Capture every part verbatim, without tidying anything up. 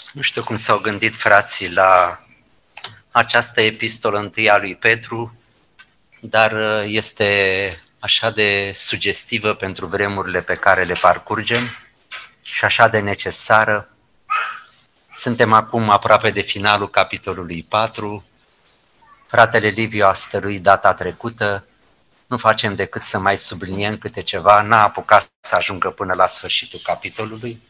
Nu știu cum s-au gândit frații la această epistolă întâi a lui Petru, dar este așa de sugestivă pentru vremurile pe care le parcurgem și așa de necesară. Suntem acum aproape de finalul capitolului patru. Fratele Liviu a stăruit data trecută, nu facem decât să mai subliniem câte ceva, n-a apucat să ajungă până la sfârșitul capitolului.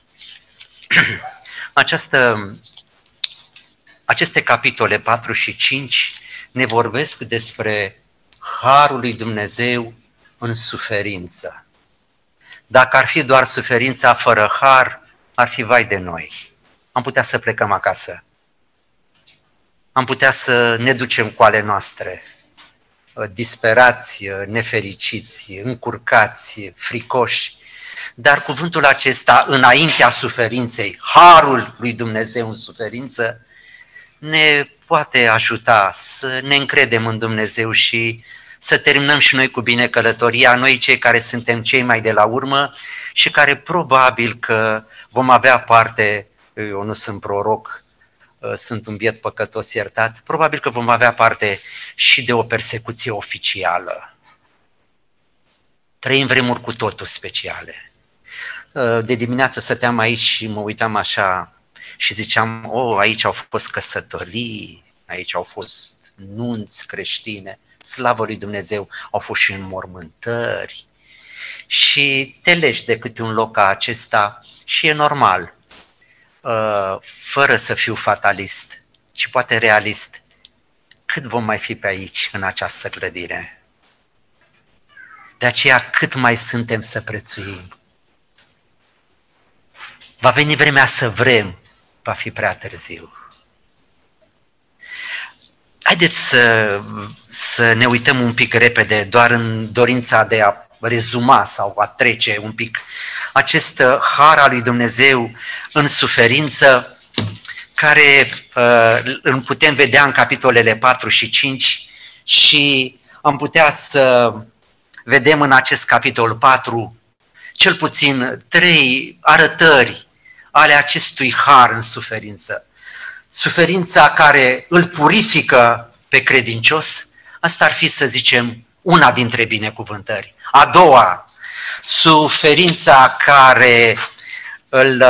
Această, aceste capitole patru și cinci ne vorbesc despre harul lui Dumnezeu în suferință. Dacă ar fi doar suferința fără har, ar fi vai de noi. Am putea să plecăm acasă. Am putea să ne ducem cu ale noastre, disperați, nefericiți, încurcați, fricoși. Dar cuvântul acesta, înaintea suferinței, harul lui Dumnezeu în suferință, ne poate ajuta să ne încredem în Dumnezeu și să terminăm și noi cu bine călătoria, noi cei care suntem cei mai de la urmă și care probabil că vom avea parte, eu nu sunt proroc, sunt un biet păcătos iertat, probabil că vom avea parte și de o persecuție oficială. Trăim vremuri cu totul speciale. De dimineață stăteam aici și mă uitam așa și ziceam, oh, aici au fost căsătorii, aici au fost nunți creștine, slavă lui Dumnezeu, au fost și înmormântări. Și te legi de câte un loc ca acesta și e normal, fără să fiu fatalist, ci poate realist. Cât vom mai fi pe aici, în această clădire? De aceea cât mai suntem să prețuim? Va veni vremea să vrem, va fi prea târziu. Haideți să, să ne uităm un pic repede, doar în dorința de a rezuma sau a trece un pic acest har al lui Dumnezeu în suferință, care uh, îl putem vedea în capitolele patru și cinci și am putea să vedem în acest capitol patru cel puțin trei arătări ale acestui har în suferință. Suferința care îl purifică pe credincios, asta ar fi, să zicem, una dintre binecuvântări. A doua, suferința care îl,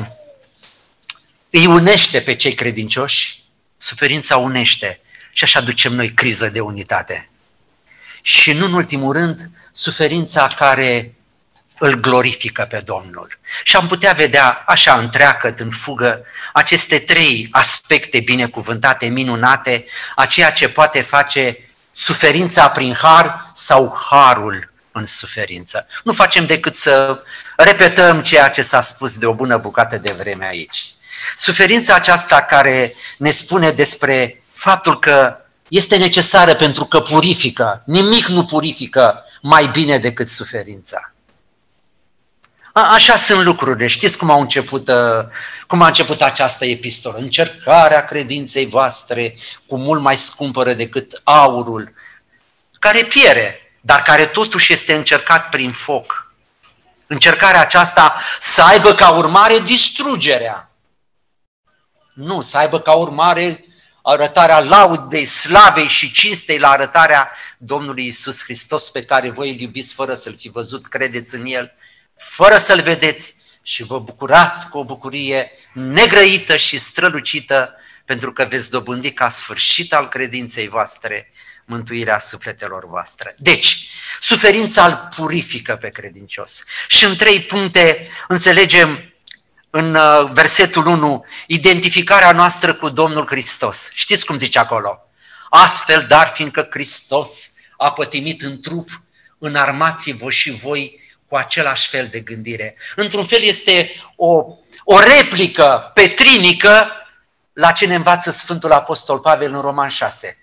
îi unește pe cei credincioși, suferința unește și așa ducem noi criză de unitate. Și nu în ultimul rând, suferința care îl glorifică pe Domnul. Și am putea vedea așa întreagăt, în fugă, aceste trei aspecte binecuvântate, minunate, a ceea ce poate face suferința prin har sau harul în suferință. Nu facem decât să repetăm ceea ce s-a spus de o bună bucată de vreme aici. Suferința aceasta care ne spune despre faptul că este necesară pentru că purifică, nimic nu purifică mai bine decât suferința. A, așa sunt lucrurile. Știți cum, au început, cum a început această epistolă? Încercarea credinței voastre cu mult mai scumpără decât aurul, care piere, dar care totuși este încercat prin foc. Încercarea aceasta să aibă ca urmare distrugerea. Nu, să aibă ca urmare arătarea laudei, slavei și cinstei la arătarea Domnului Iisus Hristos, pe care voi îl iubiți fără să-L fi văzut, credeți în El, fără să-L vedeți și vă bucurați cu o bucurie negrăită și strălucită, pentru că veți dobândi ca sfârșit al credinței voastre mântuirea sufletelor voastre. Deci, suferința îl purifică pe credincios. Și în trei puncte înțelegem în versetul unu identificarea noastră cu Domnul Hristos. Știți cum zice acolo? Astfel, dar fiindcă Hristos a pătimit în trup, înarmați-vă și voi cu același fel de gândire. Într-un fel este o, o replică petrinică la ce ne învață Sfântul Apostol Pavel în Roman șase.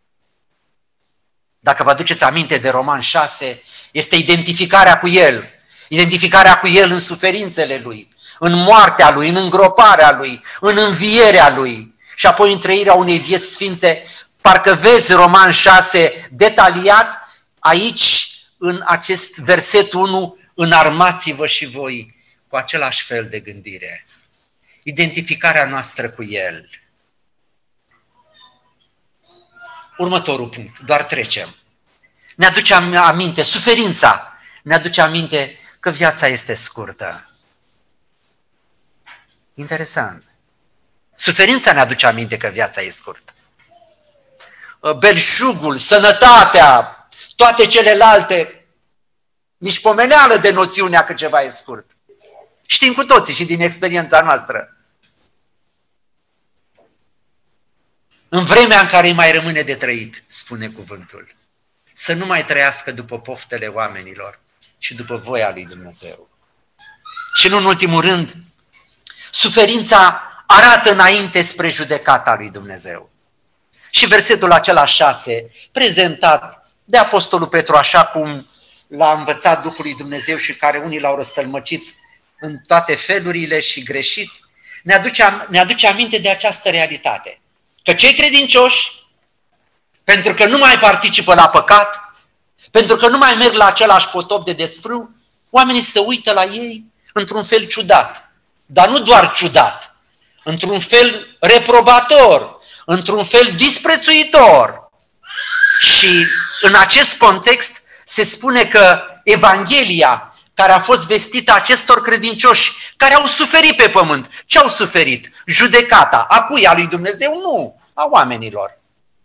Dacă vă aduceți aminte de Roman șase, este identificarea cu El, identificarea cu El în suferințele Lui, în moartea Lui, în îngroparea Lui, în învierea Lui și apoi în trăirea unei vieți sfinte. Parcă vezi Roman șase detaliat aici, în acest verset unu, înarmați-vă și voi cu același fel de gândire. identificarea noastră cu El. Următorul punct, doar trecem. Ne aduce aminte, suferința ne aduce aminte că viața este scurtă. Interesant. Suferința ne aduce aminte că viața e scurtă. Belșugul, sănătatea, toate celelalte, nici pomeneală de noțiunea că ceva e scurt. Știm cu toții și din experiența noastră. În vremea în care îi mai rămâne de trăit, spune cuvântul, să nu mai trăiască după poftele oamenilor, ci după voia lui Dumnezeu. Și nu în ultimul rând, suferința arată înainte spre judecata lui Dumnezeu. Și versetul acela șase, prezentat de Apostolul Petru așa cum l-a învățat Duhul lui Dumnezeu și care unii l-au răstălmăcit în toate felurile și greșit, ne aduce, ne aduce aminte de această realitate. Că cei credincioși, pentru că nu mai participă la păcat, pentru că nu mai merg la același potop de desfrâu, oamenii se uită la ei într-un fel ciudat. Dar nu doar ciudat, într-un fel reprobator, într-un fel disprețuitor. Și în acest context se spune că Evanghelia care a fost vestită acestor credincioși care au suferit pe pământ. Ce au suferit? Judecata. A cui? A lui Dumnezeu? Nu, a oamenilor.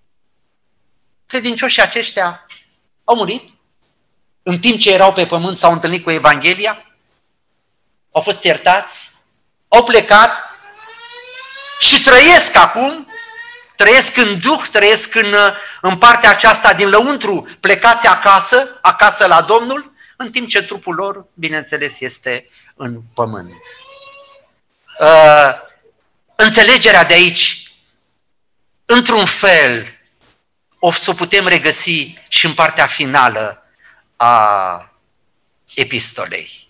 Credincioșii aceștia au murit. În timp ce erau pe pământ s-au întâlnit cu Evanghelia, au fost iertați, au plecat și trăiesc acum, trăiesc în Duh, trăiesc în, în partea aceasta din lăuntru, plecați acasă, acasă la Domnul, în timp ce trupul lor, bineînțeles, este în pământ. Uh, înțelegerea de aici, într-un fel, o să o putem regăsi și în partea finală a epistolei.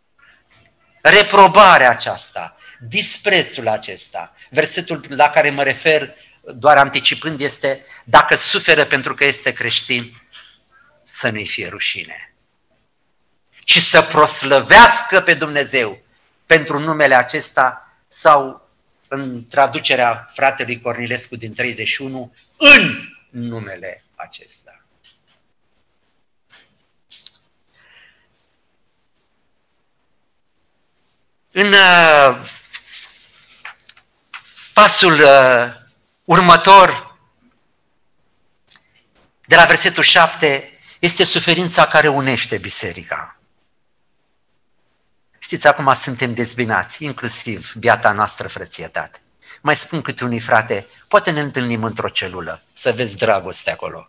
Reprobarea aceasta, disprețul acesta, versetul la care mă refer doar anticipând este: dacă suferă pentru că este creștin, să nu-i fie rușine, ci să proslăvească pe Dumnezeu pentru numele acesta, sau în traducerea fratelui Cornilescu din treizeci și unu, în numele acesta. În uh, pasul uh, următor, de la versetul șapte, este suferința care unește biserica. Știți, acum suntem dezbinați, inclusiv biata noastră frățietate. Mai spun câte unui frate, poate ne întâlnim într-o celulă, să vezi dragoste acolo.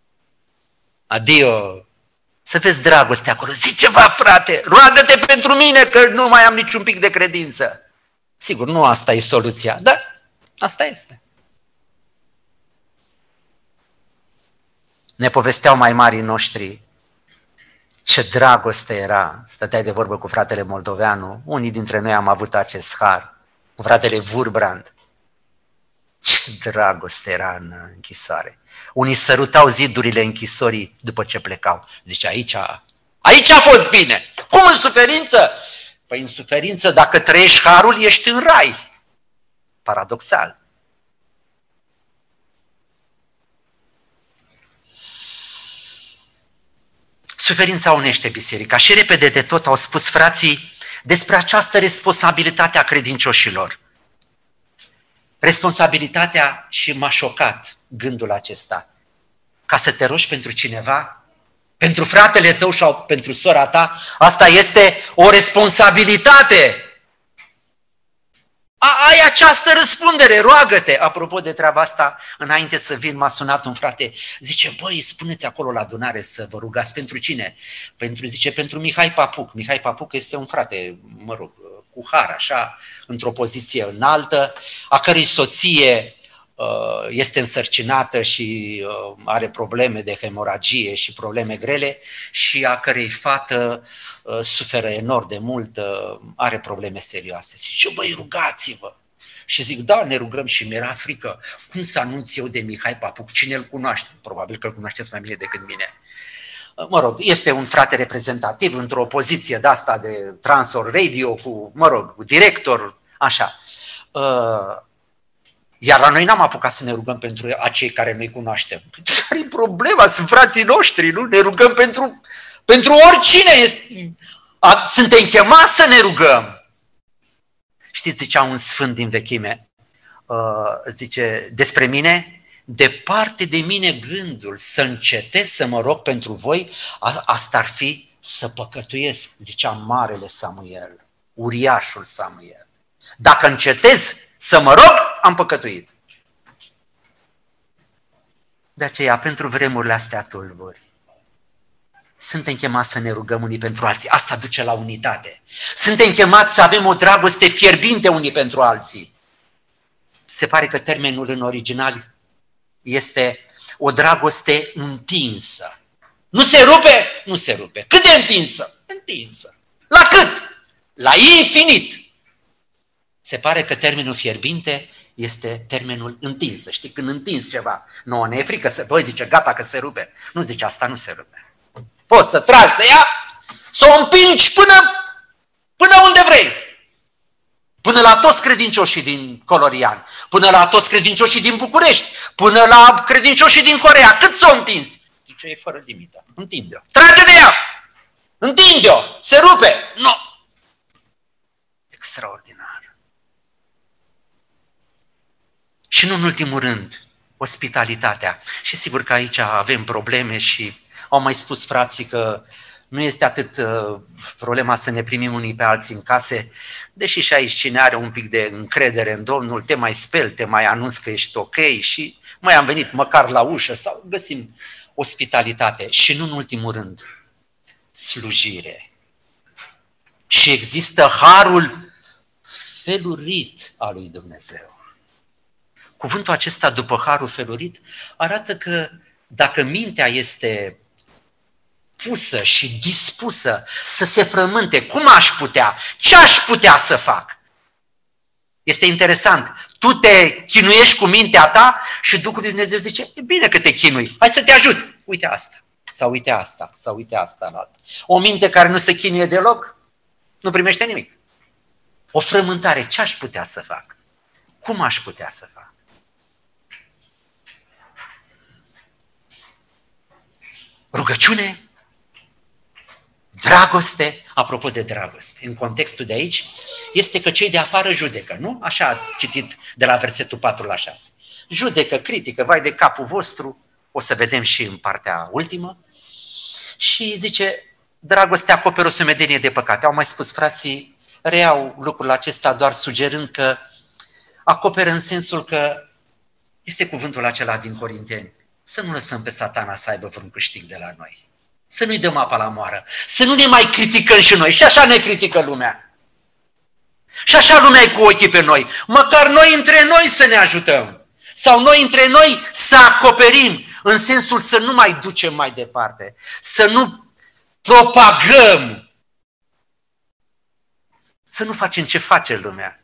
Adio! Să vezi dragoste acolo. Zici ceva, frate, roagă-te pentru mine că nu mai am niciun pic de credință. Sigur, nu asta e soluția, dar asta este. Ne povesteau mai marii noștri ce dragoste era. Stăteai de vorbă cu fratele Moldoveanu, unii dintre noi am avut acest har, cu fratele Vurbrand. Ce dragoste era în închisoare. Unii sărutau zidurile închisorii după ce plecau. Zice, aici, aici a fost bine. Cum în suferință? Păi în suferință, dacă trăiești harul, ești în rai. Paradoxal. Suferința unește biserica și repede de tot au spus frații despre această responsabilitate a credincioșilor. Responsabilitatea, și m-a șocat gândul acesta, ca să te rogi pentru cineva, pentru fratele tău sau pentru sora ta, asta este o responsabilitate. A, ai această răspundere, roagă-te. Apropo de treaba asta, înainte să vin, m-a sunat un frate, zice, băi, spuneți acolo la adunare să vă rugați pentru cine? Pentru, zice, pentru Mihai Papuc. Mihai Papuc este un frate, mă rog, cu har, așa, într-o poziție înaltă, a cărei soție uh, este însărcinată și uh, are probleme de hemoragie și probleme grele și a cărei fată uh, suferă enorm de mult, uh, are probleme serioase. Zice, băi, rugați-vă! Și zic, da, ne rugăm, și mi-era frică. Cum să anunț eu de Mihai Papuc? Cine îl cunoaște? Probabil că îl cunoașteți mai bine decât mine. Mă rog, este un frate reprezentativ într-o poziție de asta de transor radio cu, mă rog, cu director, așa. Uh, iar la noi n-am apucat să ne rugăm pentru acei care noi cunoaștem. Care-i problema? Sunt frații noștri, nu? Ne rugăm pentru, pentru oricine. Este. A, suntem chemați să ne rugăm. Știți, zicea un sfânt din vechime, uh, zice, despre mine, departe de mine gândul să încetez să mă rog pentru voi, a, asta ar fi să păcătuiesc, zicea marele Samuel, uriașul Samuel. Dacă încetez să mă rog, am păcătuit. De aceea, pentru vremurile astea tulburi, suntem chemați să ne rugăm unii pentru alții. Asta duce la unitate. Suntem chemați să avem o dragoste fierbinte unii pentru alții. Se pare că termenul în original este o dragoste întinsă. Nu se rupe? Nu se rupe. Cât de întinsă? Întinsă. La cât? La infinit. Se pare că termenul fierbinte este termenul întinsă. Știi, când întinzi ceva, nouă ne e frică să, băi, zice, gata că se rupe. Nu zice, asta nu se rupe. Poți să tragi de ea, să o împingi până, până unde vrei. Până la toți credincioșii din Colorian, până la toți credincioșii din București, până la credincioșii din Coreea. Cât s-o întinzi? Zice, e fără limită. Întinde-o. Trage de ea! Întinde-o! Se rupe! Nu! Extraordinar. Și nu în ultimul rând, ospitalitatea. Și sigur că aici avem probleme și au mai spus frații că nu este atât uh, problema să ne primim unii pe alții în case, deși și aici cine are un pic de încredere în Domnul, te mai speli, te mai anunți că ești ok și mai am venit măcar la ușă sau găsim ospitalitate. Și nu în ultimul rând, slujire. Și există harul felurit al lui Dumnezeu. Cuvântul acesta, după harul felurit, arată că dacă mintea este pusă și dispusă să se frământe, cum aș putea? Ce aș putea să fac? Este interesant. Tu te chinuiești cu mintea ta și Duhul lui Dumnezeu zice, e bine că te chinui, hai să te ajut. Uite asta, sau uite asta, sau uite asta la altă. O minte care nu se chinuie deloc, nu primește nimic. O frământare, ce aș putea să fac? Cum aș putea să fac? Rugăciune, dragoste, apropo de dragoste, în contextul de aici, este că cei de afară judecă, nu? Așa ați citit de la versetul patru la șase. Judecă, critică, vai de capul vostru, o să vedem și în partea ultimă. Și zice, dragostea acoperă o sumedenie de păcate. Au mai spus frații, reiau lucrul acesta doar sugerând că acoperă în sensul că este cuvântul acela din Corinteni. Să nu lăsăm pe Satana să aibă vreun câștig de la noi. Să nu-i dăm apa la moară. Să nu ne mai criticăm și noi. Și așa ne critică lumea. Și așa lumea e cu ochii pe noi. Măcar noi între noi să ne ajutăm. Sau noi între noi să acoperim. În sensul să nu mai ducem mai departe. Să nu propagăm. Să nu facem ce face lumea.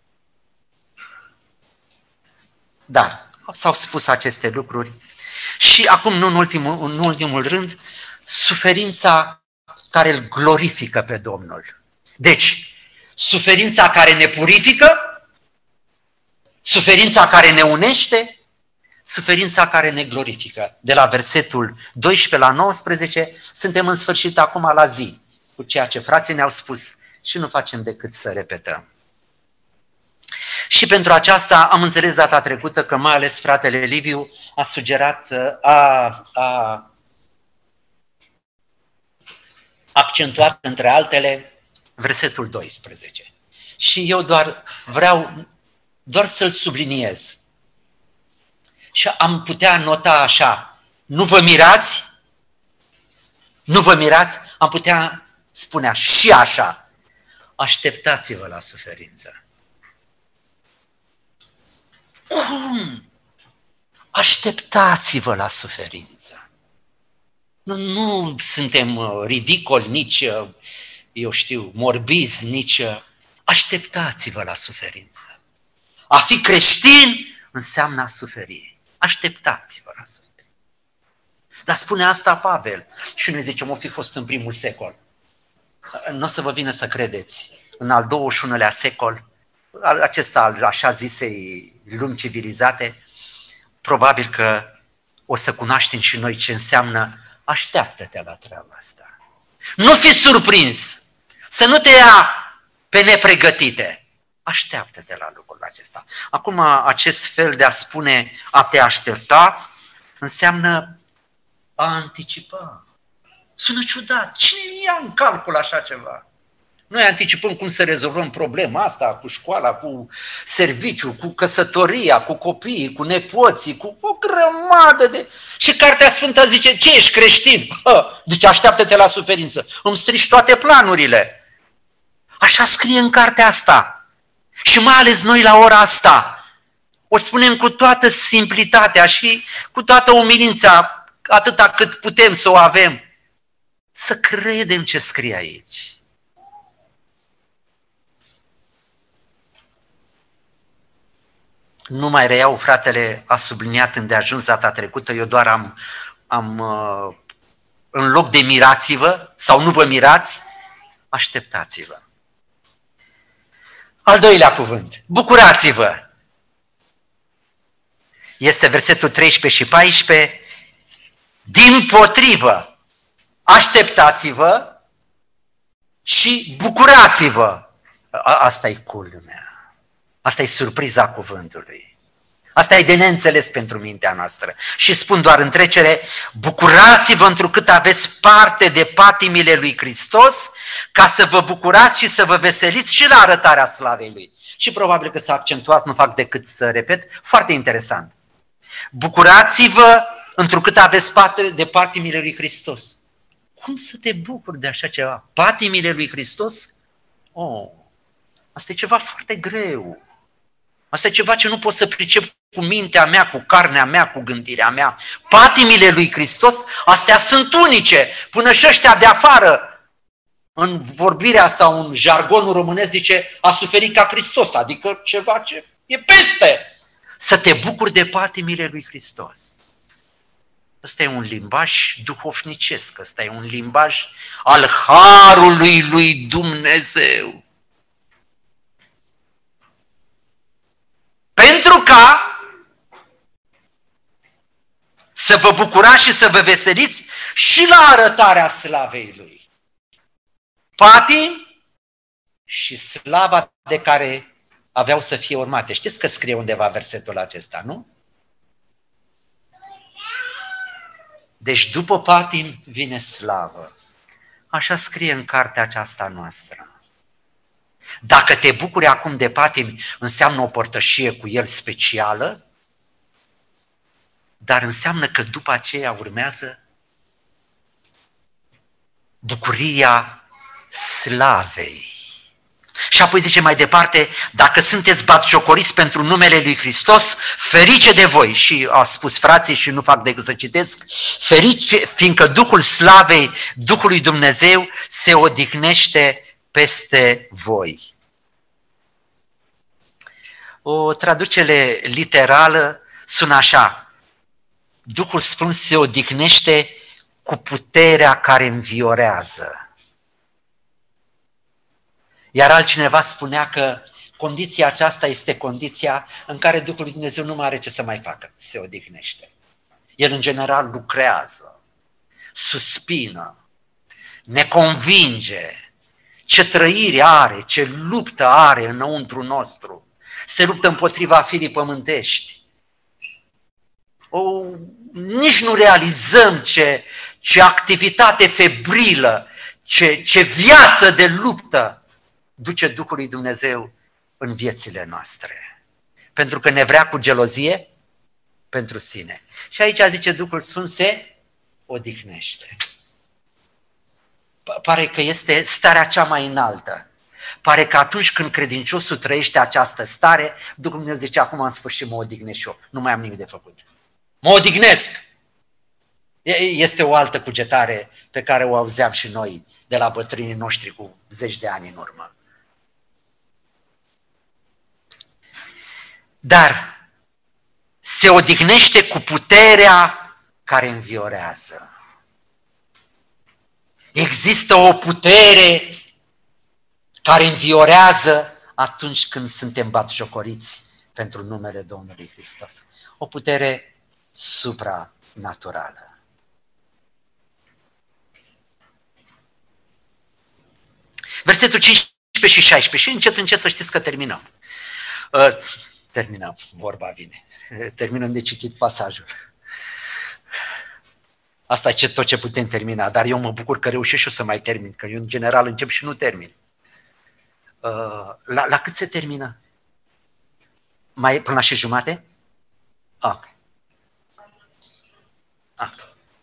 Dar s-au spus aceste lucruri. Și acum, nu în ultimul, în ultimul rând, suferința care îl glorifică pe Domnul. Deci, suferința care ne purifică, suferința care ne unește, suferința care ne glorifică. De la versetul doisprezece la nouăsprezece, suntem în sfârșit acum la zi, cu ceea ce frații ne-au spus și nu facem decât să repetăm. Și pentru aceasta am înțeles data trecută că mai ales fratele Liviu a sugerat, a, a accentuat între altele versetul doisprezece. Și eu doar vreau doar să-l subliniez. Și am putea nota așa, nu vă mirați, nu vă mirați, am putea spune și așa, așteptați-vă la suferință. Cum? Așteptați-vă la suferință. Nu, nu suntem ridicoli, nici, eu știu, morbizi, nici... Așteptați-vă la suferință. A fi creștin înseamnă a suferi. Așteptați-vă la suferință. Dar spune asta Pavel. Și noi zicem, o fi fost în primul secol. Nu o să vă vină să credeți. În al douăzeci și unulea secol, acesta al așa zisei lumi civilizate, probabil că o să cunoaștem și noi ce înseamnă așteaptă-te la treaba asta. Nu fi surprins, să nu te ia pe nepregătite. Așteaptă-te la lucrul acesta. Acum, acest fel de a spune a te aștepta înseamnă a anticipa. Sună ciudat. Cine ia în calcul așa ceva? Noi anticipăm cum să rezolvăm problema asta cu școala, cu serviciul, cu căsătoria, cu copiii, cu nepoții, cu o grămadă de... Și Cartea Sfântă zice, ce ești creștin? Hă, zice, așteaptă-te la suferință. Îmi strici toate planurile. Așa scrie în cartea asta. Și mai ales noi la ora asta. O spunem cu toată simplitatea și cu toată umilința, atâta cât putem să o avem. Să credem ce scrie aici. Nu mai reiau, fratele a subliniat îndeajuns data trecută, eu doar am, am în loc de mirați-vă sau nu vă mirați, așteptați-vă. Al doilea cuvânt, bucurați-vă. Este versetul treisprezece și paisprezece, dimpotrivă, așteptați-vă și bucurați-vă. Asta e culmea. Asta e surpriza cuvântului. Asta e de neînțeles pentru mintea noastră. Și spun doar în trecere, bucurați-vă întrucât aveți parte de patimile lui Hristos, ca să vă bucurați și să vă veseliți și la arătarea slavei Lui. Și probabil că s-a accentuat, nu fac decât să repet, foarte interesant. Bucurați-vă întrucât aveți parte de patimile lui Hristos. Cum să te bucuri de așa ceva? Patimile lui Hristos? Oh, asta e ceva foarte greu. Asta e ceva ce nu pot să pricep cu mintea mea, cu carnea mea, cu gândirea mea. Patimile lui Hristos, astea sunt unice. Până și ăștia de afară, în vorbirea sau în jargonul românesc zice, a suferit ca Hristos, adică ceva ce e peste. Să te bucuri de patimile lui Hristos. Ăsta e un limbaj duhovnicesc, ăsta e un limbaj al harului lui Dumnezeu. Pentru ca să vă bucurați și să vă veseliți și la arătarea slavei Lui. Patim și slava de care aveau să fie urmate. Știți că scrie undeva versetul acesta, nu? Deci după patim vine slavă. Așa scrie în cartea aceasta noastră. Dacă te bucuri acum de patim, înseamnă o părtășie cu El specială, dar înseamnă că după aceea urmează bucuria slavei. Și apoi zice mai departe, dacă sunteți batjocoriți pentru numele lui Hristos, ferice de voi. Și a spus frații și nu fac decât să citesc, ferice, fiindcă Duhul slavei, Duhului Dumnezeu se odihnește peste voi. O traducere literală sună așa, Duhul Sfânt se odihnește cu puterea care înviorează. Iar altcineva spunea că condiția aceasta este condiția în care Duhul lui Dumnezeu nu mai are ce să mai facă, se odihnește. El în general lucrează, suspină, ne convinge ce trăire are, ce luptă are înăuntru nostru. Se luptă împotriva firii pământești. O, nici nu realizăm ce, ce activitate febrilă, ce, ce viață de luptă duce Duhul lui Dumnezeu în viețile noastre. Pentru că ne vrea cu gelozie pentru sine. Și aici zice Duhul Sfânt se odihnește. Pare că este starea cea mai înaltă. Pare că atunci când credinciosul trăiește această stare, Duhul Dumnezeu zice, acum în sfârșit mă odihnesc și eu, nu mai am nimic de făcut. Mă odihnesc! Este o altă cugetare pe care o auzeam și noi de la bătrânii noștri cu zeci de ani în urmă. Dar se odihnește cu puterea care înviorează. Există o putere care înviorează atunci când suntem batjocoriți pentru numele Domnului Hristos. O putere supranaturală. Versetul cincisprezece și șaisprezece și încet, încet să știți că terminăm. Uh, terminăm, vorba vine. Terminăm de citit pasajul. Asta e tot ce putem termina, dar eu mă bucur că reușesc și eu să mai termin, că eu în general încep și nu termin. Uh, la, la cât se termină? Mai până la și jumate? Ok. Ok.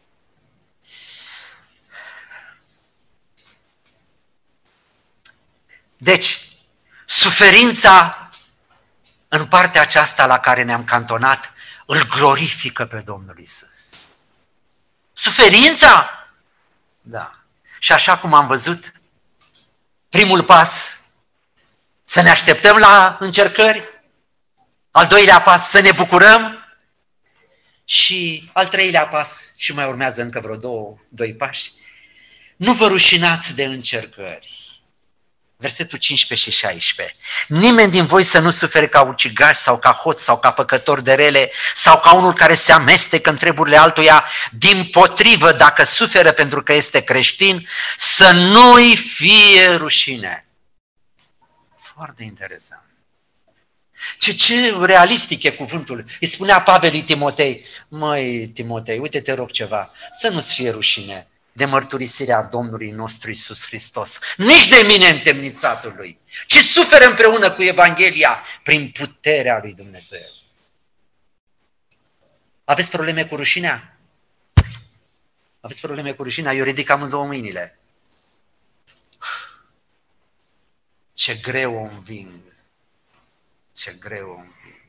Deci, suferința în partea aceasta la care ne-am cantonat îl glorifică pe Domnul Iisus. Suferința? Da. Și așa cum am văzut, primul pas, să ne așteptăm la încercări, al doilea pas, să ne bucurăm și al treilea pas, și mai urmează încă vreo două, doi pași, nu vă rușinați de încercări. Versetul cincisprezece și șaisprezece. Nimeni din voi să nu sufere ca ucigaș sau ca hoț sau ca făcător de rele sau ca unul care se amestecă în treburile altuia. Dimpotrivă, dacă suferă pentru că este creștin, să nu-i fie rușine. Foarte interesant. Ce, ce realistic e cuvântul. Îi spunea Pavel lui Timotei, măi Timotei, uite te rog ceva, să nu-ți fie rușine de mărturisirea Domnului nostru Iisus Hristos, nici de mine întemnițatului, ci suferă împreună cu Evanghelia prin puterea lui Dumnezeu. Aveți probleme cu rușinea? Aveți probleme cu rușinea? Eu ridic amândouă mâinile. Ce greu o înving. Ce greu o înving.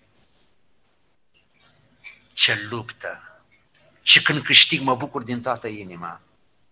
Ce luptă. Și când câștig mă bucur din toată inima.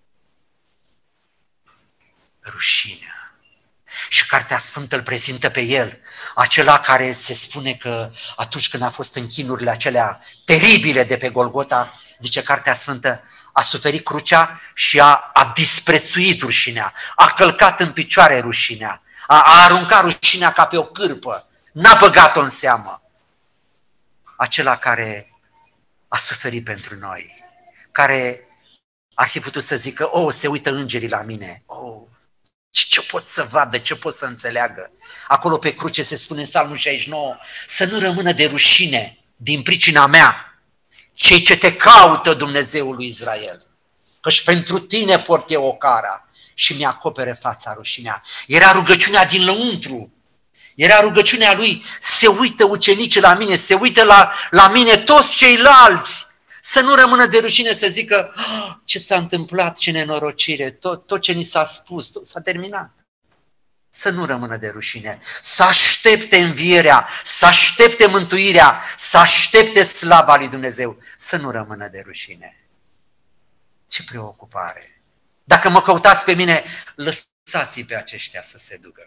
Rușinea. Și Cartea Sfântă îl prezintă pe el, acela care se spune că atunci când a fost în chinurile acelea teribile de pe Golgota, zice Cartea Sfântă, a suferit crucea și a, a disprețuit rușinea, a călcat în picioare rușinea, a, a aruncat rușinea ca pe o cârpă, n-a băgat-o în seamă. Acela care a suferit pentru noi, care ar fi putut să zică, oh, se uită îngerii la mine, oh, și ce pot să vadă, ce pot să înțeleagă? Acolo pe cruce se spune în Psalmul șaizeci și nouă, să nu rămână de rușine din pricina mea cei ce te caută, Dumnezeul lui Israel, căci pentru tine port eu ocara și mi-acopere fața rușinea. Era rugăciunea din lăuntru, era rugăciunea lui, se uită ucenicii la mine, se uită la, la mine toți ceilalți, să nu rămână de rușine să zică, oh, ce s-a întâmplat, ce nenorocire, tot, tot ce ni s-a spus, tot s-a terminat. Să nu rămână de rușine, să aștepte învierea, să aștepte mântuirea, să aștepte slava lui Dumnezeu, să nu rămână de rușine. Ce preocupare! Dacă mă căutați pe mine, lăsați-i pe aceștia să se ducă.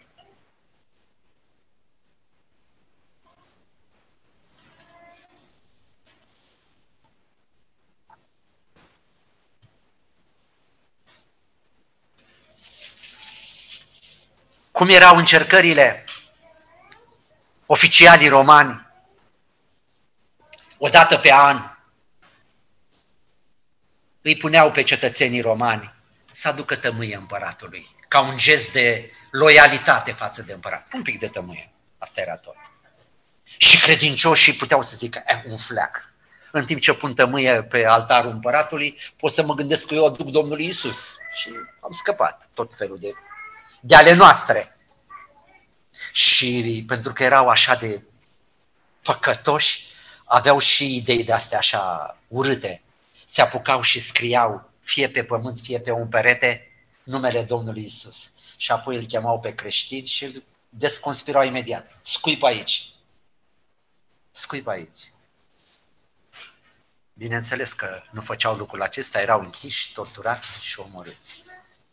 Cum erau încercările? Oficialii romani, odată pe an, îi puneau pe cetățenii romani să aducă tămâie împăratului, ca un gest de loialitate față de împărat. Un pic de tămâie, asta era tot. Și credincioșii puteau să zică, eh, un fleac. În timp ce pun tămâie pe altarul împăratului, pot să mă gândesc că eu aduc Domnului Iisus. Și am scăpat tot felul de, de ale noastre. Și pentru că erau așa de păcătoși, aveau și idei de astea așa urâte. Se apucau și scriau, fie pe pământ, fie pe un perete, numele Domnului Iisus. Și apoi îl chemau pe creștin și îl desconspirau imediat. Scuipă aici. Scuipă aici. Bineînțeles că nu făceau lucrul acesta, erau închiși, torturați și omorâți.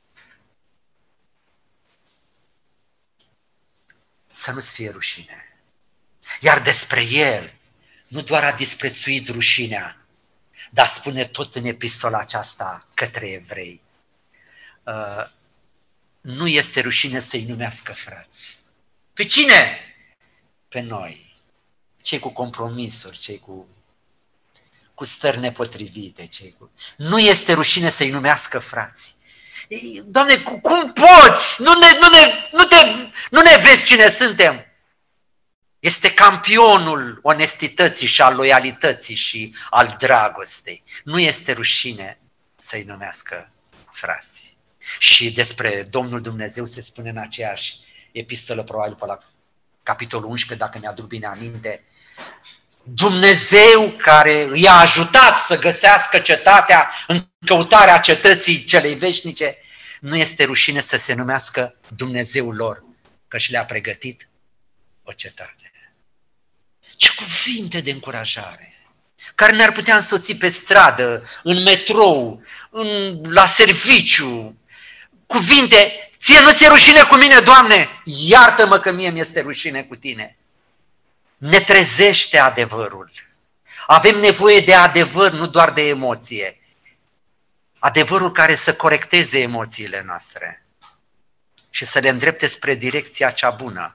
Să nu-ți fie rușine. Iar despre el, nu doar a disprețuit rușinea, dar spune tot în epistola aceasta către evrei. Uh, nu este rușine să-i numească frați. Pe cine? Pe noi. Cei cu compromisuri, cei cu, cu stări nepotrivite. Cei cu... Nu este rușine să-i numească frați. Doamne, cum poți? Nu ne, nu, ne, nu, te, nu ne vezi cine suntem? Este campionul onestității și al loialității și al dragostei. Nu este rușine să-i numească frați. Și despre Domnul Dumnezeu se spune în aceeași epistolă, probabil pe la capitolul unsprezece, dacă mi-aduc bine aminte, Dumnezeu care i-a ajutat să găsească cetatea în căutarea cetății celei veșnice, nu este rușine să se numească Dumnezeul lor, că și le-a pregătit o cetate. Ce cuvinte de încurajare, care ne-ar putea însoți pe stradă, în metrou, în, la serviciu, cuvinte, ție nu ți-e rușine cu mine, Doamne, iartă-mă că mie mi-este rușine cu tine. Ne trezește adevărul. Avem nevoie de adevăr, nu doar de emoție. Adevărul care să corecteze emoțiile noastre și să le îndrepte spre direcția cea bună.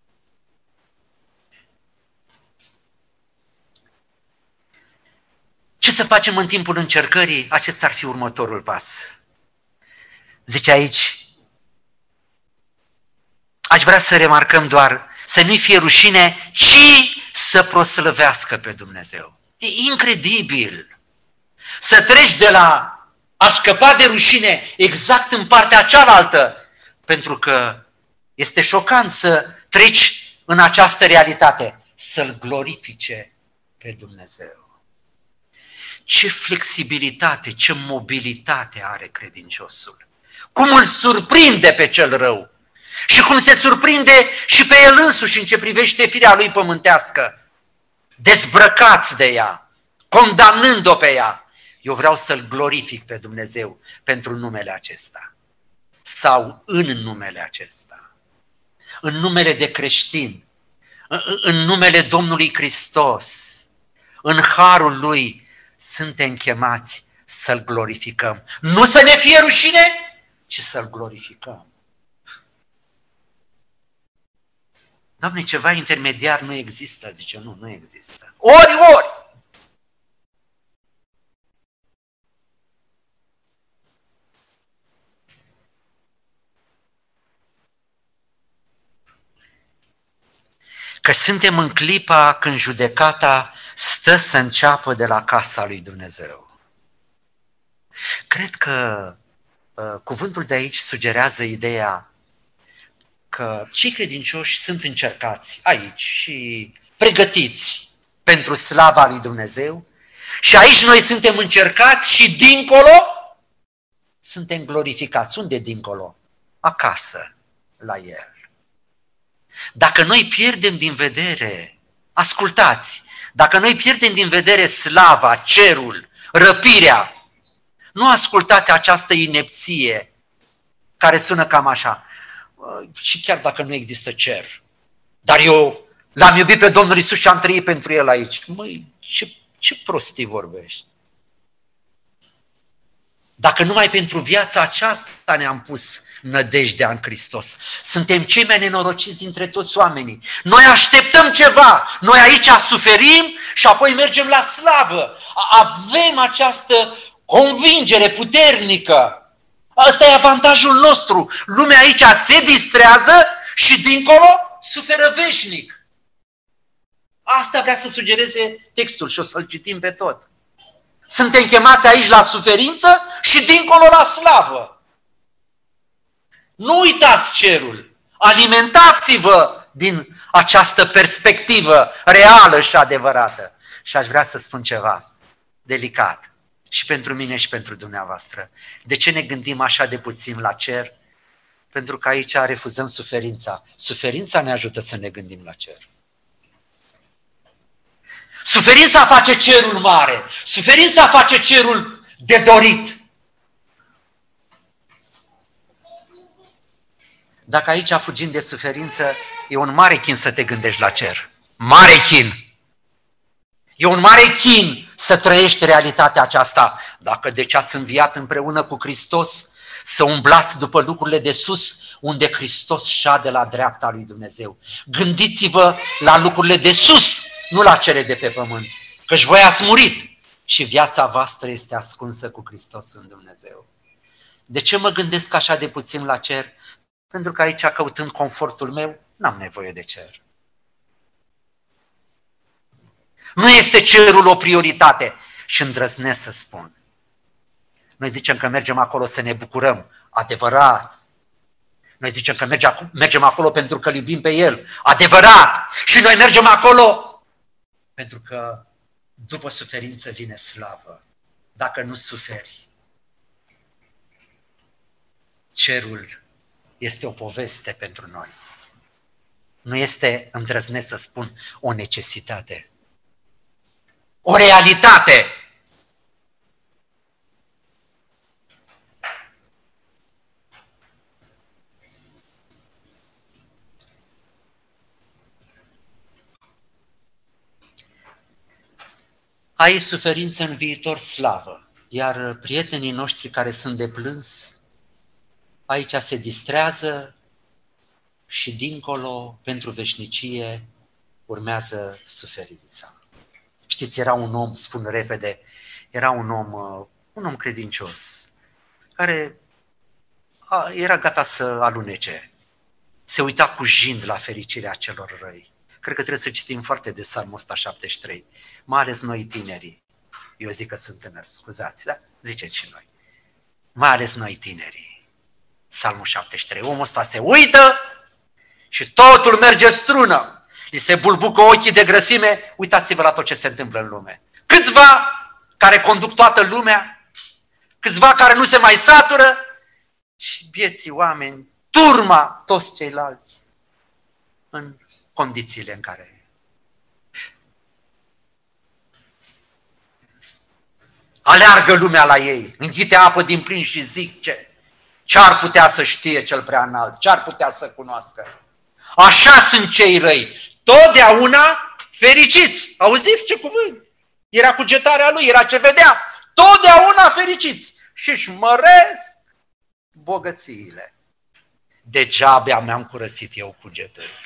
Ce să facem în timpul încercării? Acesta ar fi următorul pas. Zice aici, aș vrea să remarcăm doar, să nu-i fie rușine, ci să proslăvească pe Dumnezeu. E incredibil să treci de la a scăpa de rușine exact în partea cealaltă, pentru că este șocant să treci în această realitate, să-L glorifice pe Dumnezeu. Ce flexibilitate, ce mobilitate are credinciosul. Cum îl surprinde pe cel rău și cum se surprinde și pe el însuși în ce privește firea lui pământească, dezbrăcați de ea, condamnând-o pe ea. Eu vreau să-L glorific pe Dumnezeu pentru numele acesta sau în numele acesta, în numele de creștin, în numele Domnului Hristos, în harul Lui suntem chemați să-L glorificăm. Nu să ne fie rușine, ci să-L glorificăm. Doamne, ceva intermediar nu există. Zice, nu, nu există. Ori, ori! Că suntem în clipa când judecata stă să înceapă de la casa lui Dumnezeu. Cred că uh, cuvântul de aici sugerează ideea că cei credincioși sunt încercați aici și pregătiți pentru slava lui Dumnezeu și aici noi suntem încercați și dincolo suntem glorificați. Unde dincolo? Acasă, la El. Dacă noi pierdem din vedere, ascultați, dacă noi pierdem din vedere slava, cerul, răpirea, nu ascultați această inepție care sună cam așa. Și chiar dacă nu există cer, dar eu l-am iubit pe Domnul Iisus și am trăit pentru El aici. Măi, ce, ce prostii vorbești? Dacă numai pentru viața aceasta ne-am pus nădejdea în Hristos. Suntem cei mai nenorociți dintre toți oamenii. Noi așteptăm ceva, noi aici suferim și apoi mergem la slavă. Avem această convingere puternică. Ăsta e avantajul nostru. Lumea aici se distrează și dincolo suferă veșnic. Asta vrea să sugereze textul și o să-l citim pe tot. Suntem chemați aici la suferință și dincolo la slavă. Nu uitați cerul, alimentați-vă din această perspectivă reală și adevărată. Și aș vrea să spun ceva delicat și pentru mine și pentru dumneavoastră. De ce ne gândim așa de puțin la cer? Pentru că aici refuzăm suferința. Suferința ne ajută să ne gândim la cer. Suferința face cerul mare, suferința face cerul de dorit. Dacă aici fugim de suferință, e un mare chin să te gândești la cer. Mare chin! E un mare chin să trăiești realitatea aceasta. Dacă deci ați înviat împreună cu Hristos, să umblați după lucrurile de sus, unde Hristos șade la dreapta lui Dumnezeu. Gândiți-vă la lucrurile de sus, nu la cele de pe pământ, căci voi ați murit și viața voastră este ascunsă cu Hristos în Dumnezeu. De ce mă gândesc așa de puțin la cer? Pentru că aici, căutând confortul meu, n-am nevoie de cer. Nu este cerul o prioritate și îndrăznesc să spun. Noi zicem că mergem acolo să ne bucurăm, adevărat. Noi zicem că mergem acolo pentru că iubim pe El, adevărat. Și noi mergem acolo pentru că după suferință vine slavă. Dacă nu suferi, cerul este o poveste pentru noi. Nu este, îndrăznesc să spun, o necesitate. O realitate. Ai suferință în viitor, slavă, iar prietenii noștri care sunt de plâns, aici se distrează și dincolo, pentru veșnicie, urmează suferința. Știți, era un om, spun repede, era un om, un om credincios, care era gata să alunece, se uita cu jind la fericirea celor răi. Cred că trebuie să citim foarte des Psalmul ăsta șaptezeci și trei, mai ales noi tinerii. Eu zic că sunt tânăr, scuzați, da? Ziceți și noi. Mai ales noi tinerii. Psalmul șaptezeci și trei. Omul ăsta se uită și totul merge strună. Li se bulbucă ochii de grăsime. Uitați-vă la tot ce se întâmplă în lume. Câțiva care conduc toată lumea, câțiva care nu se mai satură și vieții oameni, turma toți ceilalți în condițiile în care aleargă lumea la ei, înghite apă din plin și zic ce, ce-ar putea să știe cel prea înalt, ce-ar putea să cunoască. Așa sunt cei răi, totdeauna fericiți. Auziți ce cuvânt? Era cugetarea lui, era ce vedea. Totdeauna fericiți și își măresc bogățiile. Degeaba mi-am curățit eu cugetări.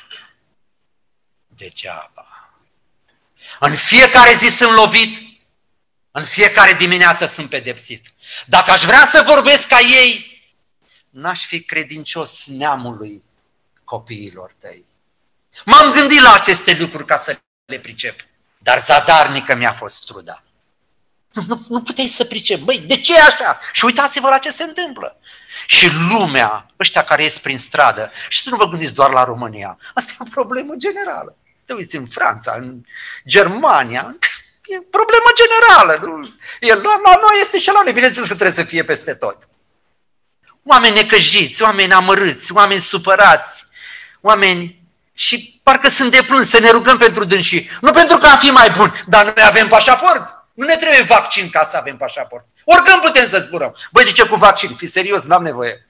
Degeaba. În fiecare zi sunt lovit, în fiecare dimineață sunt pedepsit. Dacă aș vrea să vorbesc ca ei, n-aș fi credincios neamului copiilor tăi. M-am gândit la aceste lucruri ca să le pricep, dar zadarnică mi-a fost truda. Nu, nu, nu puteai să pricep. Băi, de ce e așa? Și uitați-vă la ce se întâmplă. Și lumea, ăștia care ies prin stradă, și să nu vă gândiți doar la România, asta e o problemă generală. Te uiți în Franța, în Germania, e problemă generală. E, la, la noi este și la noi, bineînțeles că trebuie să fie peste tot. Oameni necăjiți, oameni amărâți, oameni supărați, oameni și parcă sunt de plâns să ne rugăm pentru dânsii. Nu pentru că am fi mai buni, dar noi avem pașaport. Nu ne trebuie vaccin ca să avem pașaport. Oricând putem să zburăm. Băi, de ce cu vaccin? Fii serios, n-am nevoie.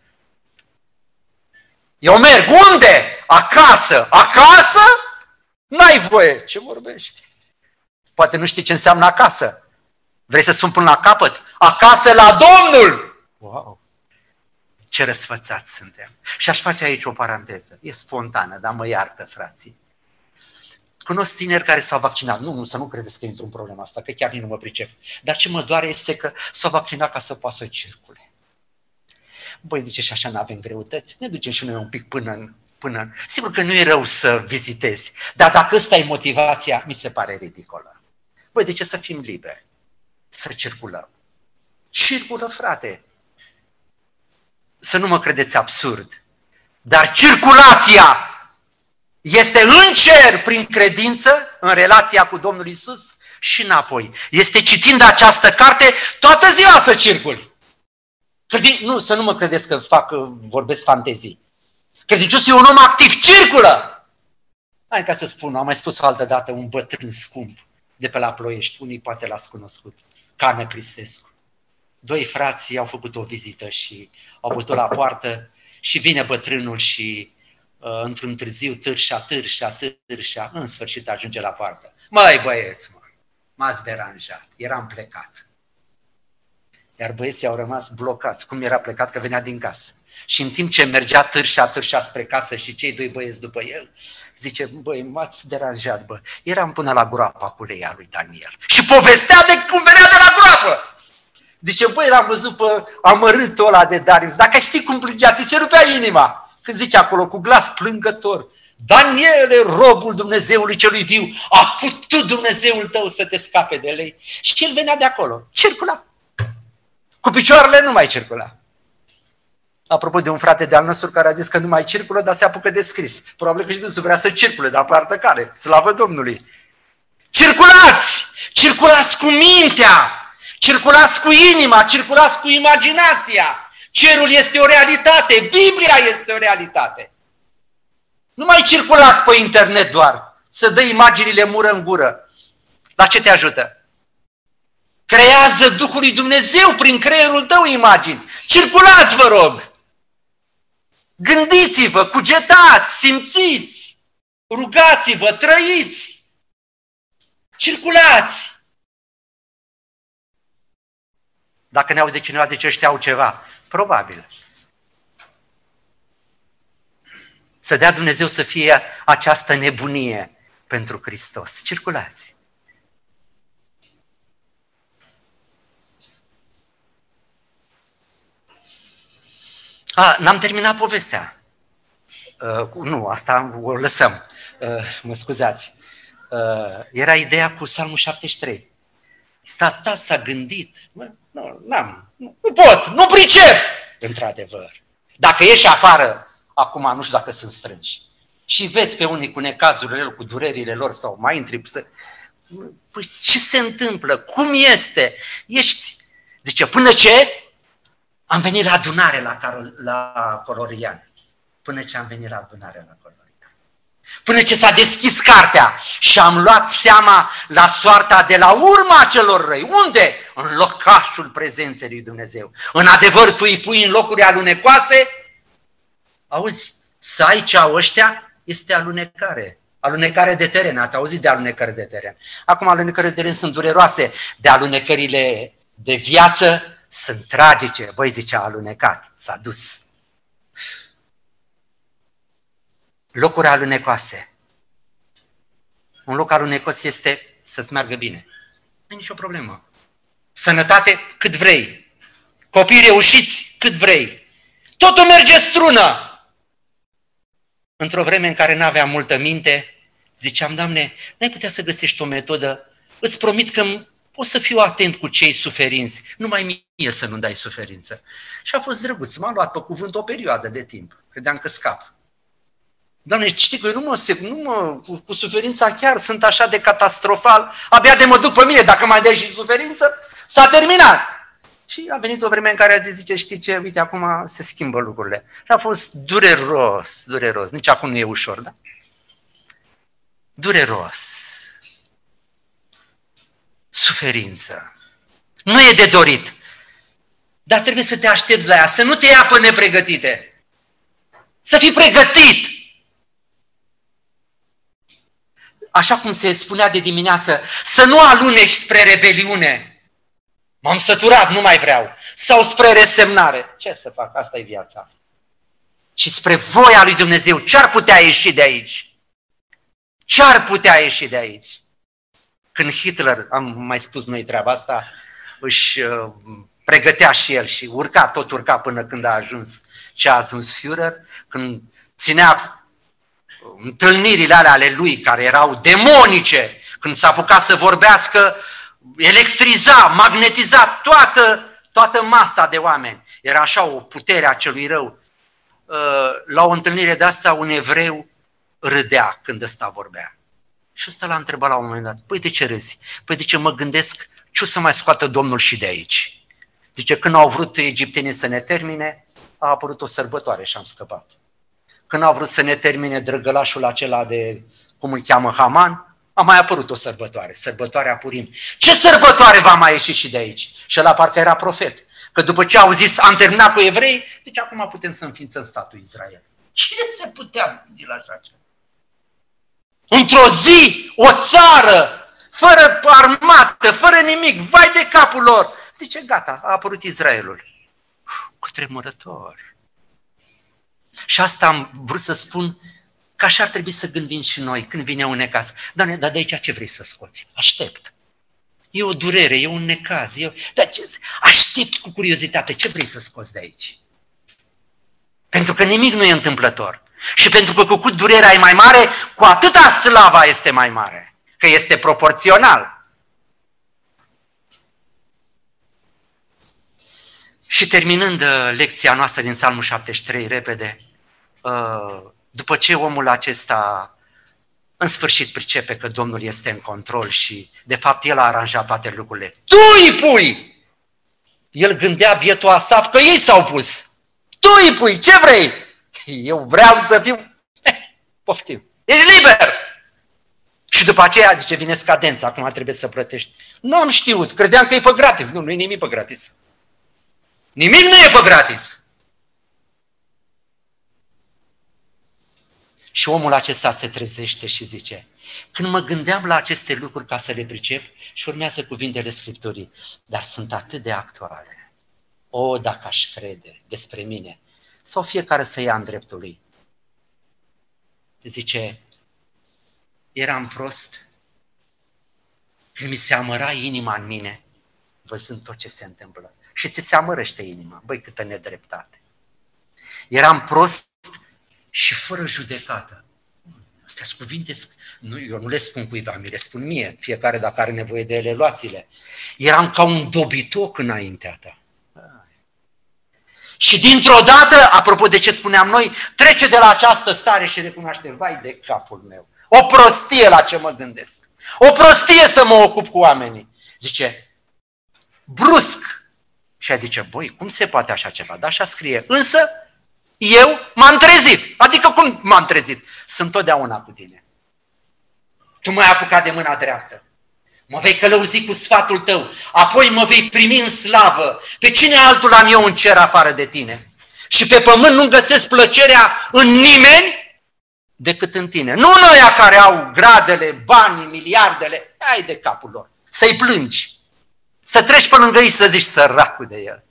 Eu merg. Unde? Acasă. Acasă? N-ai voie. Ce vorbești? Poate nu știi ce înseamnă acasă. Vrei să spun până la capăt? Acasă la Domnul! Wow! Ce răsfățați suntem. Și aș face aici o paranteză. E spontană, dar mă iartă, frații. Cunosc tineri care s-au vaccinat. Nu, nu, să nu credeți că intru în problema asta, că chiar nici nu mă pricep. Dar ce mă doare este că s-au vaccinat ca să poată să circule. Băi, zice, și așa nu avem greutăți. Ne ducem și noi un pic până în, până în... Sigur că nu e rău să vizitezi, dar dacă ăsta e motivația, mi se pare ridicolă. Băi, de ce să fim liberi? Să circulăm. Circulă, frate. Să nu mă credeți absurd. Dar circulația este în cer prin credință, în relația cu Domnul Iisus și înapoi. Este citind această carte toată ziua să circul. Credin... Nu, să nu mă credeți că fac, vorbesc fantezii. Credincios e un om activ, circulă! Hai ca să spun, am mai spus o altă dată, un bătrân scump de pe la Ploiești, unii poate l-ați cunoscut, Cană Cristescu. Doi frații au făcut o vizită și au bătut la poartă și vine bătrânul și uh, într-un târziu târșa, târșa, târșa, în sfârșit ajunge la poartă. Măi băieți, mă, m-ați deranjat, eram plecat. Iar băieții au rămas blocați. Cum era plecat că venea din casă. Și în timp ce mergea târșa, târșa spre casă și cei doi băieți după el, zice, băi, m-ați deranjat, bă. Eram până la groapa cu leia lui Daniel. Și povestea de cum venea de la groapă. Zice, băi, l-am văzut pe amărâtul ăla de Darius. Dacă știi cum plângea, ți se rupea inima. Când zice acolo, cu glas plângător, Daniele, robul Dumnezeului celui viu, a putut Dumnezeul tău să te scape de lei. Și el venea de acolo, circula. Cu picioarele nu mai circula. Apropo de un frate de-al nostru care a zis că nu mai circulă, dar se apucă de scris. Probabil că și dânsul vrea să circule, dar pe altă cale. Slavă Domnului! Circulați! Circulați cu mintea! Circulați cu inima! Circulați cu imaginația! Cerul este o realitate! Biblia este o realitate! Nu mai circulați pe internet doar, să dă imaginile mură în gură. La ce te ajută? Creează Duhul lui Dumnezeu prin creierul tău imagini. Circulați, vă rog! Gândiți-vă, cugetați, simțiți, rugați-vă, trăiți, circulați! Dacă ne aude cineva, zice, ăștia au ceva. Probabil. Să dea Dumnezeu să fie această nebunie pentru Hristos. Circulați! A, n-am terminat povestea. Uh, nu, asta o lăsăm. Uh, mă scuzați. Uh, era ideea cu Psalmul șaptezeci și trei. Stata s-a gândit. Mă, nu, n-am, nu, nu pot, nu pricep! Într-adevăr. Dacă ieși afară, acum nu știu dacă sunt strângi. Și vezi pe unii cu necazurile lor, cu durerile lor sau mai intri. Păi ce se întâmplă? Cum este? Ești... Zice, până ce... Am venit la adunare la, Carol, la Colorian. Până ce am venit la adunare la Colorian. Până ce s-a deschis cartea și am luat seama la soarta de la urma celor răi. Unde? În locașul prezenței lui Dumnezeu. În adevăr, tu îi pui în locuri alunecoase? Auzi, să ai ce au ăștia este alunecare. Alunecare de teren. Ați auzit de alunecare de teren. Acum alunecările de teren sunt dureroase. De alunecările de viață sunt tragice. Băi, zice, a alunecat, s-a dus. Locuri alunecoase. Un loc alunecos este să-ți meargă bine. Nu e nicio problemă. Sănătate cât vrei. Copii reușiți cât vrei. Totul merge strună. Într-o vreme în care n-aveam multă minte, ziceam, Doamne, n-ai putea să găsești o metodă? Îți promit că o să fiu atent cu cei suferinți, numai mie să nu dai suferință. Și a fost drăguț, m-a luat pe cuvânt o perioadă de timp, credeam că scap. Doamne, știi că eu nu mă, nu mă cu, cu suferința chiar sunt așa de catastrofal, abia de mă duc pe mine, dacă mai dai și suferință, s-a terminat. Și a venit o vreme în care a zis, zice, știi ce, uite, acum se schimbă lucrurile. Și a fost dureros, dureros, nici acum nu e ușor, da? Dureros. Suferință. Nu e de dorit. Dar trebuie să te aștepți la ea, să nu te ia pe nepregătite. Să fii pregătit. Așa cum se spunea de dimineață, să nu aluneci spre rebeliune. M-am săturat, nu mai vreau. Sau spre resemnare. Ce să fac? Asta e viața. Și spre voia lui Dumnezeu. Ce-ar putea ieși de aici? Ce-ar putea ieși de aici? Când Hitler, am mai spus noi treaba asta, își uh, pregătea și el și urca, tot urca până când a ajuns ce a ajuns Führer, când ținea întâlnirile alea ale lui, care erau demonice, când s-a apucat să vorbească, electriza, magnetiza toată, toată masa de oameni. Era așa o putere a celui rău. La o întâlnire de asta, un evreu râdea când ăsta vorbea. Și ăsta l-a întrebat la un moment dat, păi de ce râzi? Păi de ce mă gândesc ce o să mai scoată Domnul și de aici? Zice, când au vrut egiptenii să ne termine, a apărut o sărbătoare și am scăpat. Când au vrut să ne termine drăgălașul acela de, cum îl cheamă, Haman, a mai apărut o sărbătoare, sărbătoarea Purim. Ce sărbătoare va mai ieși și de aici? Și ăla parcă era profet. Că după ce au zis, am terminat cu evrei, deci acum putem să înființăm statul Israel. Cine se putea gândi la așa ceva? Într-o zi, o țară, fără armată, fără nimic, vai de capul lor, zice, gata, a apărut Israelul. Cutremurător. Și asta am vrut să spun că așa ar trebui să gândim și noi când vine un necaz. Doamne, dar de aici ce vrei să scoți? Aștept. E o durere, e un necaz. E o... Dar ce... Aștept cu curiozitate. Ce vrei să scoți de aici? Pentru că nimic nu e întâmplător. Și pentru că cu cât durerea e mai mare, cu atâta slava este mai mare. Că este proporțional. Și terminând lecția noastră din Psalmul șaptezeci și trei, repede, după ce omul acesta în sfârșit pricepe că Domnul este în control și de fapt El a aranjat toate lucrurile. Tu îi pui! El gândea bietul Asaf că ei s-au pus. Tu îi pui, ce vrei? Eu vreau să fiu... Eh, poftim, ești liber! Și după aceea, zice, vine scadența, acum trebuie să plătești. Nu am știut, credeam că e pe gratis. Nu, nu e nimic pe gratis. Nimic nu e pe gratis. Și omul acesta se trezește și zice, când mă gândeam la aceste lucruri ca să le pricep, și urmează cuvintele Scripturii, dar sunt atât de actuale. O, dacă aș crede despre mine, sau fiecare să ia în dreptul lui. Zice, eram prost când mi se amăra inima în mine, văzând tot ce se întâmplă. Și ți se amărăște inima, băi, câtă nedreptate. Eram prost și fără judecată. Astea sunt cuvinte, nu, eu nu le spun cuiva, mi le spun mie, fiecare dacă are nevoie de ele, luați-le. Eram ca un dobitoc înaintea ta. Și dintr-o dată, apropo de ce spuneam noi, trece de la această stare și recunoaște, vai de capul meu, o prostie la ce mă gândesc, o prostie să mă ocup cu oamenii. Zice, brusc. Și ea zice, băi, cum se poate așa ceva? Dar așa scrie, însă eu m-am trezit. Adică cum m-am trezit? Sunt totdeauna cu tine. Tu m-ai apucat de mâna dreaptă. Mă vei călăuzi cu sfatul tău. Apoi mă vei primi în slavă. Pe cine altul am eu în cer afară de tine? Și pe pământ nu găsesc plăcerea în nimeni decât în tine. Nu în ăia care au gradele, banii, miliardele. Ai de capul lor. Să-i plângi. Să treci pe lângă ei și să zici săracul de el.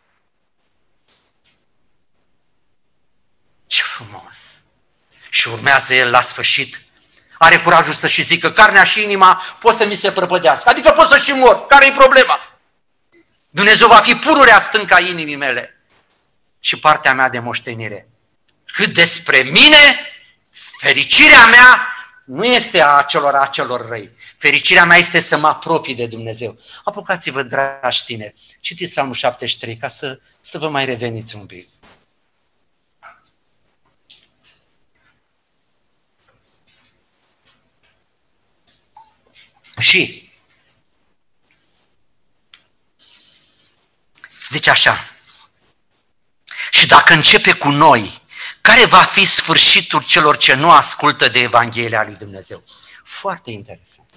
Ce frumos! Și urmează el la sfârșit, are curajul să și zică, carnea și inima pot să mi se prăpădească, adică pot să și mor, care-i problema? Dumnezeu va fi pururea stâncă a inimii mele și partea mea de moștenire. Cât despre mine, fericirea mea nu este a celor a celor răi. Fericirea mea este să mă apropii de Dumnezeu. Apucați-vă, dragi tineri, citiți Psalmul șaptezeci și trei ca să, să vă mai reveniți un pic. Și zice așa, și dacă începe cu noi, care va fi sfârșitul celor ce nu ascultă de Evanghelia lui Dumnezeu? Foarte interesant.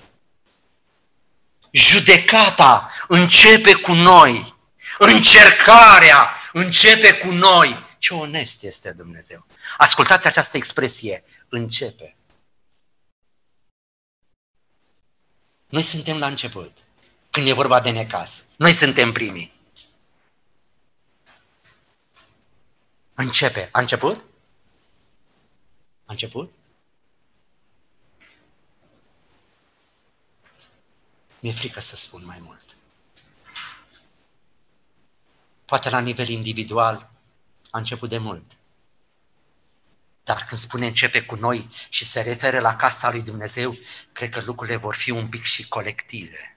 Judecata începe cu noi, încercarea începe cu noi. Ce onest este Dumnezeu! Ascultați această expresie, începe. Noi suntem la început, când e vorba de necaz. Noi suntem primii. Începe. A început? A început? Mi-e frică să spun mai mult. Poate la nivel individual a început de mult. Dar când spune începe cu noi și se referă la casa lui Dumnezeu, cred că lucrurile vor fi un pic și colective.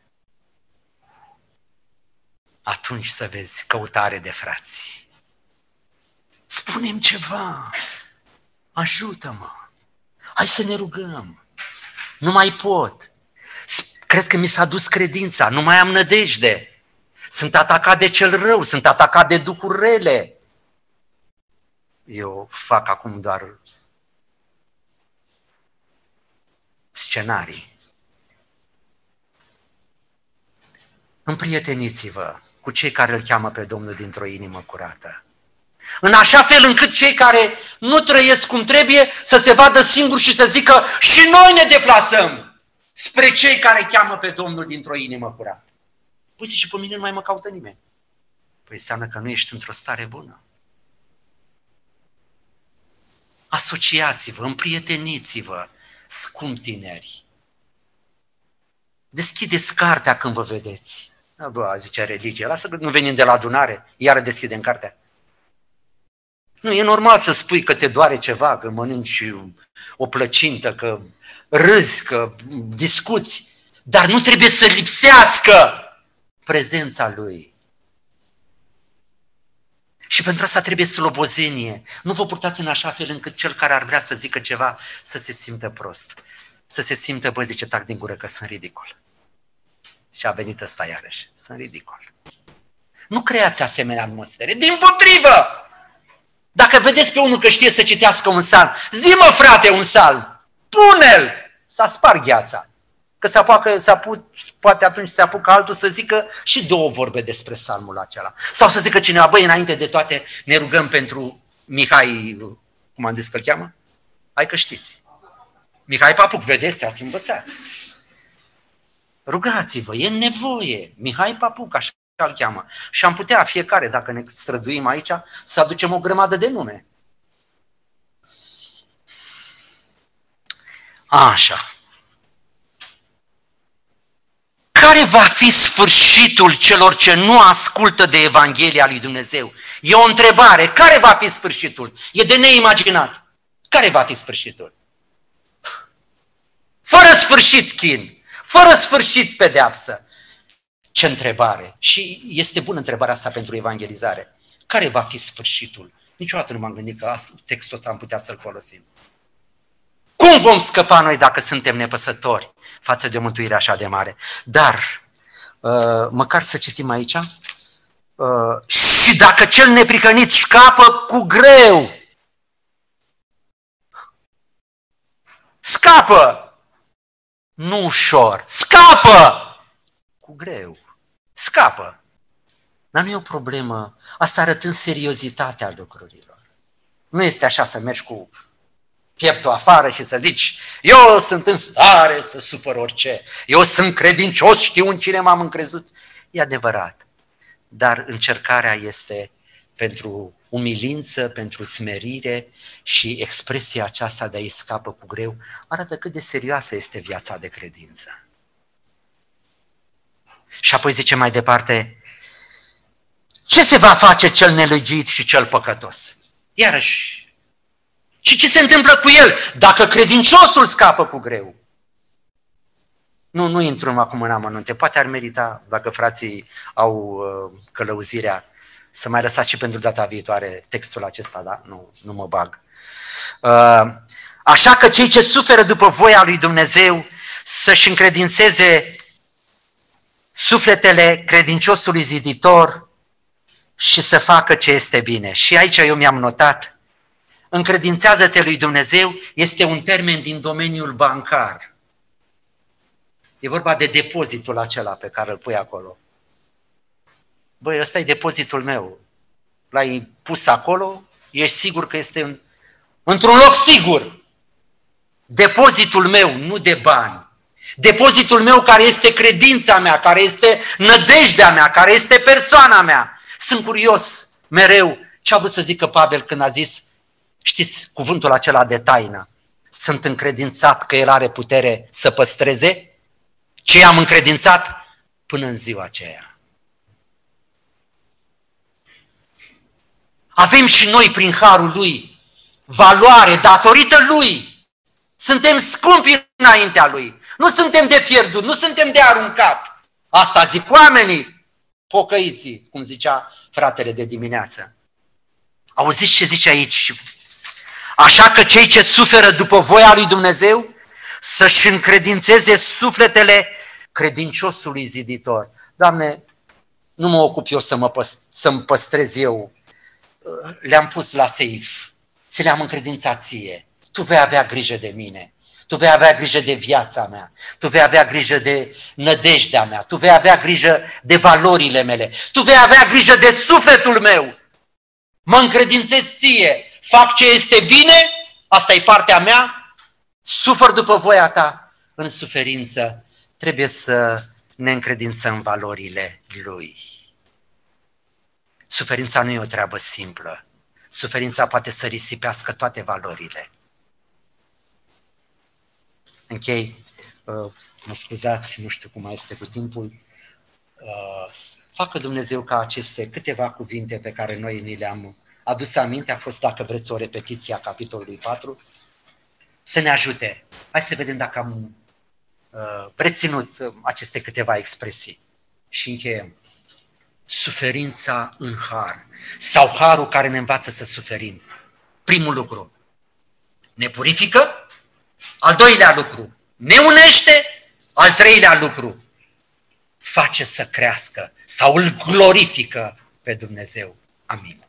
Atunci să vezi căutare de frați. Spune-mi ceva, ajută-mă, hai să ne rugăm, nu mai pot, cred că mi s-a dus credința, nu mai am nădejde, sunt atacat de cel rău, sunt atacat de duhuri rele. Eu fac acum doar scenarii. Împrieteniți-vă cu cei care îl cheamă pe Domnul dintr-o inimă curată. În așa fel încât cei care nu trăiesc cum trebuie să se vadă singuri și să zică și noi ne deplasăm spre cei care cheamă pe Domnul dintr-o inimă curată. Păi zice, pe mine nu mai mă caută nimeni. Păi înseamnă că nu ești într-o stare bună. Asociați-vă, împrieteniți-vă, scumpi tineri. Deschideți cartea când vă vedeți. Bă, zicea religia, lasă că nu venim de la adunare, iară deschidem cartea. Nu, e normal să spui că te doare ceva, că mănânci o plăcintă, că râzi, că discuți, dar nu trebuie să lipsească prezența Lui. Și pentru asta trebuie slobozenie. Nu vă purtați în așa fel încât cel care ar vrea să zică ceva să se simtă prost. Să se simtă, băi, zice, tac din gură că sunt ridicol. Și a venit ăsta iarăși, sunt ridicol. Nu creați asemenea atmosfere, dimpotrivă! Dacă vedeți pe unul că știe să citească un psalm, zi-mă, frate, un psalm, pune-l, să spar gheața. Că se apucă, se apuc, poate atunci se apucă altul să zică și două vorbe despre psalmul acela. Sau să zică cineva, băi, înainte de toate ne rugăm pentru Mihai, cum am zis că îl cheamă? Hai că știți. Mihai Papuc, vedeți, ați învățat. Rugați-vă, e nevoie. Mihai Papuc, așa îl cheamă. Și am putea fiecare, dacă ne străduim aici, să aducem o grămadă de nume. Așa. Care va fi sfârșitul celor ce nu ascultă de Evanghelia lui Dumnezeu? E o întrebare. Care va fi sfârșitul? E de neimaginat. Care va fi sfârșitul? Fără sfârșit chin, fără sfârșit pedeapsă. Ce întrebare! Și este bună întrebarea asta pentru evangelizare. Care va fi sfârșitul? Niciodată nu m-am gândit că textul ăsta am putea să-l folosim. Cum vom scăpa noi dacă suntem nepăsători față de o mântuire așa de mare? Dar, uh, măcar să citim aici, uh, și dacă cel neprihănit scapă cu greu, scapă, nu ușor, scapă cu greu, scapă. Dar nu e o problemă, asta arătând seriozitatea lucrurilor. Nu este așa să mergi cu pieptul afară și să zici, eu sunt în stare să sufăr orice, eu sunt credincios, știu în cine m-am încrezut. E adevărat, dar încercarea este pentru umilință, pentru smerire și expresia aceasta de a-i scapă cu greu arată cât de serioasă este viața de credință. Și apoi zice mai departe, ce se va face cel nelegit și cel păcătos? Iarăși, și ce se întâmplă cu el dacă credinciosul scapă cu greu? Nu, nu intru acum în amănunte, poate ar merita, dacă frații au uh, călăuzirea, să mai lăsați și pentru data viitoare textul acesta, da? Nu, nu mă bag. Uh, așa că cei ce suferă după voia lui Dumnezeu să-și încredințeze sufletele credinciosului ziditor și să facă ce este bine. Și aici eu mi-am notat, încredințează-te lui Dumnezeu este un termen din domeniul bancar. E vorba de depozitul acela pe care îl pui acolo. Băi, ăsta e depozitul meu. L-ai pus acolo, ești sigur că este în, într-un loc sigur. Depozitul meu, nu de bani. Depozitul meu care este credința mea, care este nădejdea mea, care este persoana mea. Sunt curios mereu ce a vrut să zică Pavel când a zis, știți cuvântul acela de taină, sunt încredințat că el are putere să păstreze ce am încredințat până în ziua aceea. Avem și noi prin harul lui valoare datorită lui. Suntem scumpi înaintea lui. Nu suntem de pierdut, nu suntem de aruncat. Asta zic oamenii, pocăiții, cum zicea fratele de dimineață. Auziți ce zice aici? Așa că cei ce suferă după voia lui Dumnezeu să-și încredințeze sufletele credinciosului ziditor. Doamne, nu mă ocup eu să mă păst- să-mi păstrez eu. Le-am pus la seif, ți le-am încredințat ție. Tu vei avea grijă de mine. Tu vei avea grijă de viața mea, tu vei avea grijă de nădejdea mea, tu vei avea grijă de valorile mele, tu vei avea grijă de sufletul meu. Mă încredințez ție, fac ce este bine, asta e partea mea, sufăr după voia ta, în suferință trebuie să ne încredințăm valorile Lui. Suferința nu e o treabă simplă. Suferința poate să risipească toate valorile. Închei, uh, mă scuzați, nu știu cum mai este cu timpul. Uh, facă Dumnezeu ca aceste câteva cuvinte pe care noi ni le-am adus aminte, a fost, dacă vreți, o repetiție a capitolului patru, să ne ajute. Hai să vedem dacă am uh, reținut aceste câteva expresii. Și încheiem. Suferința în har, sau harul care ne învață să suferim. Primul lucru, ne purifică. Al doilea lucru, ne unește. Al treilea lucru, face să crească sau îl glorifică pe Dumnezeu. Amin.